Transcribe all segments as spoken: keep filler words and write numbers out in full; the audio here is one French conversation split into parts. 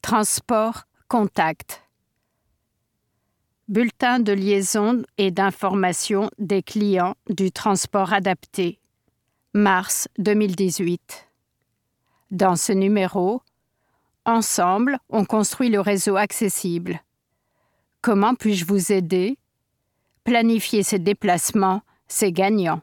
Transport Contact. Bulletin de liaison et d'information des clients du transport adapté. Mars deux mille dix-huit. Dans ce numéro, ensemble, on construit le réseau accessible. Comment puis-je vous aider? Planifier ses déplacements, c'est gagnant.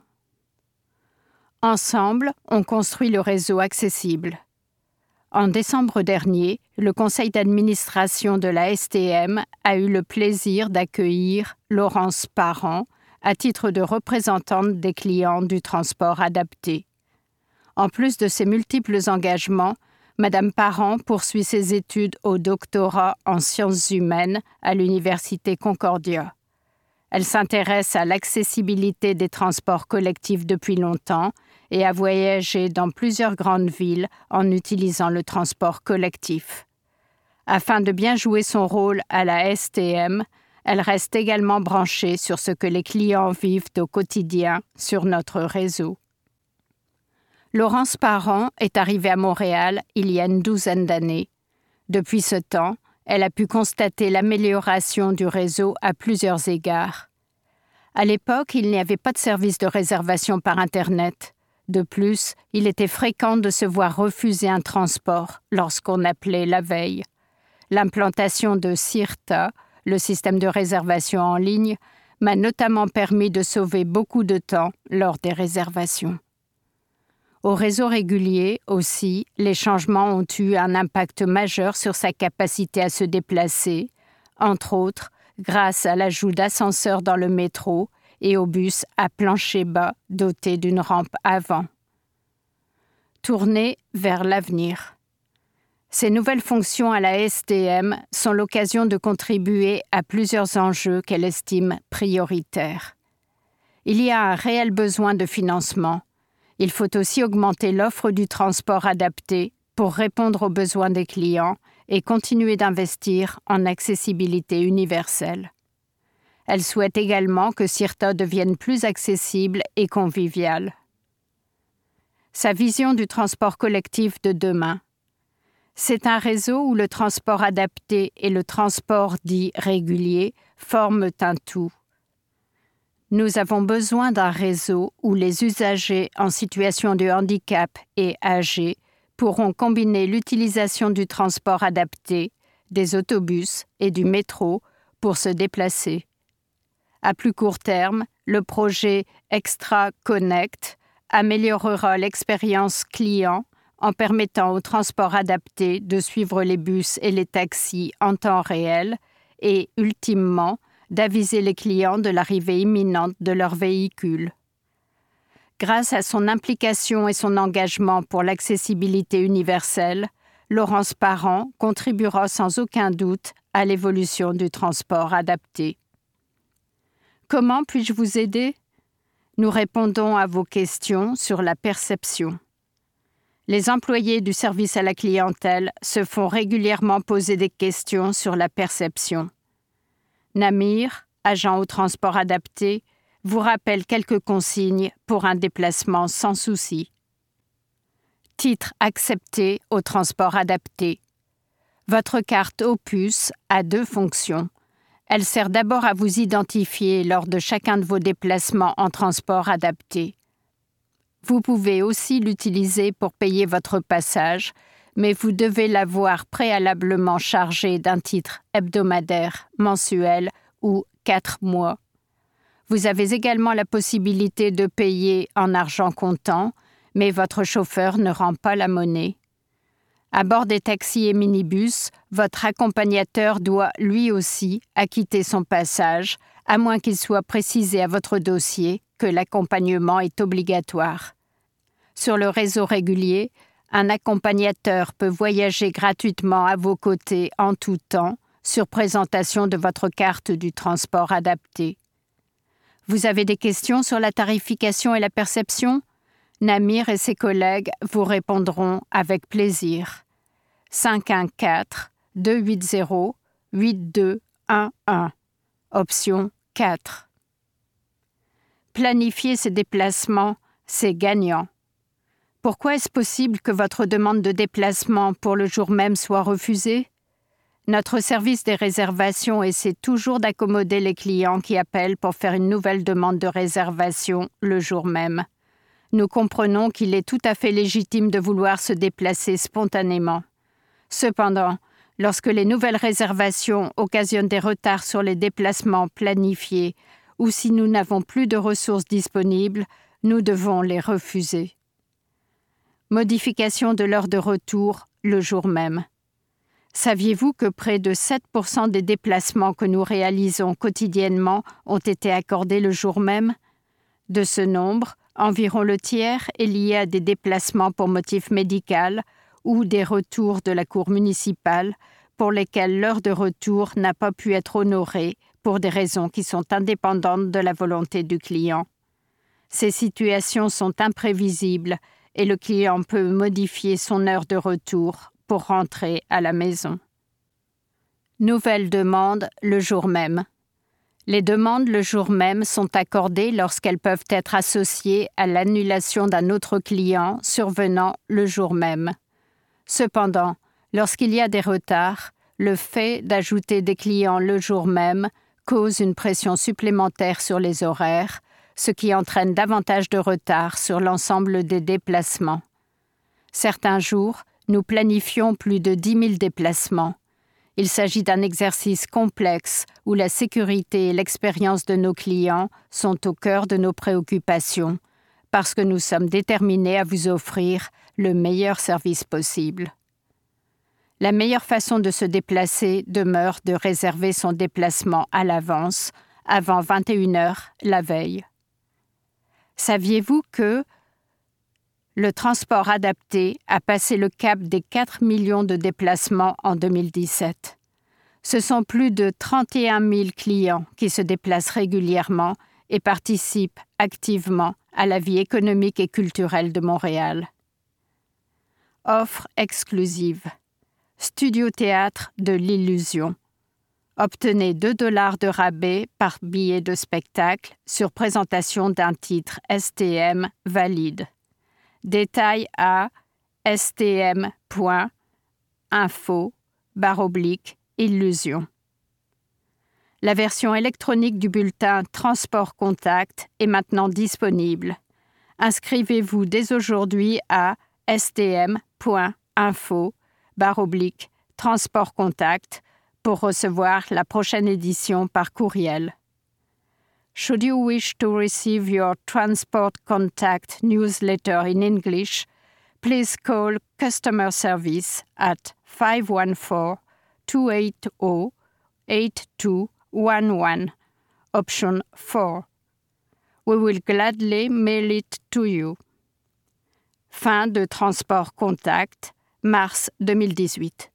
Ensemble, on construit le réseau accessible. En décembre dernier, le conseil d'administration de la S T M a eu le plaisir d'accueillir Laurence Parent à titre de représentante des clients du transport adapté. En plus de ses multiples engagements, Madame Parent poursuit ses études au doctorat en sciences humaines à l'Université Concordia. Elle s'intéresse à l'accessibilité des transports collectifs depuis longtemps et a voyagé dans plusieurs grandes villes en utilisant le transport collectif. Afin de bien jouer son rôle à la S T M, elle reste également branchée sur ce que les clients vivent au quotidien sur notre réseau. Laurence Parent est arrivée à Montréal il y a une douzaine d'années. Depuis ce temps, elle a pu constater l'amélioration du réseau à plusieurs égards. À l'époque, il n'y avait pas de service de réservation par Internet. De plus, il était fréquent de se voir refuser un transport lorsqu'on appelait la veille. L'implantation de CIRTA, le système de réservation en ligne, m'a notamment permis de sauver beaucoup de temps lors des réservations. Au réseau régulier aussi, les changements ont eu un impact majeur sur sa capacité à se déplacer, entre autres grâce à l'ajout d'ascenseurs dans le métro et aux bus à plancher bas dotés d'une rampe avant. Tourner vers l'avenir. Ces nouvelles fonctions à la S T M sont l'occasion de contribuer à plusieurs enjeux qu'elle estime prioritaires. Il y a un réel besoin de financement. Il faut aussi augmenter l'offre du transport adapté pour répondre aux besoins des clients et continuer d'investir en accessibilité universelle. Elle souhaite également que CIRTA devienne plus accessible et convivial. Sa vision du transport collectif de demain. C'est un réseau où le transport adapté et le transport dit régulier forment un tout. Nous avons besoin d'un réseau où les usagers en situation de handicap et âgés pourront combiner l'utilisation du transport adapté, des autobus et du métro pour se déplacer. À plus court terme, le projet Extra Connect améliorera l'expérience client en permettant au transport adapté de suivre les bus et les taxis en temps réel et, ultimement, d'aviser les clients de l'arrivée imminente de leur véhicule. Grâce à son implication et son engagement pour l'accessibilité universelle, Laurence Parent contribuera sans aucun doute à l'évolution du transport adapté. Comment puis-je vous aider? Nous répondons à vos questions sur la perception. Les employés du service à la clientèle se font régulièrement poser des questions sur la perception. Namir, agent au transport adapté, vous rappelle quelques consignes pour un déplacement sans souci. Titre accepté au transport adapté. Votre carte Opus a deux fonctions. Elle sert d'abord à vous identifier lors de chacun de vos déplacements en transport adapté. Vous pouvez aussi l'utiliser pour payer votre passage, mais vous devez l'avoir préalablement chargé d'un titre hebdomadaire, mensuel ou quatre mois. Vous avez également la possibilité de payer en argent comptant, mais votre chauffeur ne rend pas la monnaie. À bord des taxis et minibus, votre accompagnateur doit lui aussi acquitter son passage, à moins qu'il soit précisé à votre dossier que l'accompagnement est obligatoire. Sur le réseau régulier, un accompagnateur peut voyager gratuitement à vos côtés en tout temps, sur présentation de votre carte du transport adapté. Vous avez des questions sur la tarification et la perception? Namir et ses collègues vous répondront avec plaisir. cinq un quatre, deux huit zéro, huit deux un un. Option quatre. Planifier ses déplacements, c'est gagnant. Pourquoi est-ce possible que votre demande de déplacement pour le jour même soit refusée? notre service des réservations essaie toujours d'accommoder les clients qui appellent pour faire une nouvelle demande de réservation le jour même. Nous comprenons qu'il est tout à fait légitime de vouloir se déplacer spontanément. Cependant, lorsque les nouvelles réservations occasionnent des retards sur les déplacements planifiés ou si nous n'avons plus de ressources disponibles, nous devons les refuser. Modification de l'heure de retour le jour même. Saviez-vous que près de sept pour cent des déplacements que nous réalisons quotidiennement ont été accordés le jour même? De ce nombre, environ le tiers est lié à des déplacements pour motif médical ou des retours de la cour municipale pour lesquels l'heure de retour n'a pas pu être honorée pour des raisons qui sont indépendantes de la volonté du client. Ces situations sont imprévisibles et le client peut modifier son heure de retour pour rentrer à la maison. Nouvelle demande le jour même. Les demandes le jour même sont accordées lorsqu'elles peuvent être associées à l'annulation d'un autre client survenant le jour même. Cependant, lorsqu'il y a des retards, le fait d'ajouter des clients le jour même cause une pression supplémentaire sur les horaires, ce qui entraîne davantage de retard sur l'ensemble des déplacements. Certains jours, nous planifions plus de dix mille déplacements. Il s'agit d'un exercice complexe où la sécurité et l'expérience de nos clients sont au cœur de nos préoccupations, parce que nous sommes déterminés à vous offrir le meilleur service possible. La meilleure façon de se déplacer demeure de réserver son déplacement à l'avance, avant vingt et une heures la veille. Saviez-vous que le transport adapté a passé le cap des quatre millions de déplacements en deux mille dix-sept. Ce sont plus de trente et un mille clients qui se déplacent régulièrement et participent activement à la vie économique et culturelle de Montréal. Offre exclusive. Studio Théâtre de l'Illusion. Obtenez deux dollars de rabais par billet de spectacle sur présentation d'un titre S T M valide. Détails à stm point info barre oblique illusion. La version électronique du bulletin Transport Contact est maintenant disponible. Inscrivez-vous dès aujourd'hui à stm point info barre oblique transport contact pour recevoir la prochaine édition par courriel. Should you wish to receive your Transport Contact newsletter in English, please call customer service at five one four, two eight zero, eight two one one, option four. We will gladly mail it to you. Fin de Transport Contact, mars deux mille dix-huit.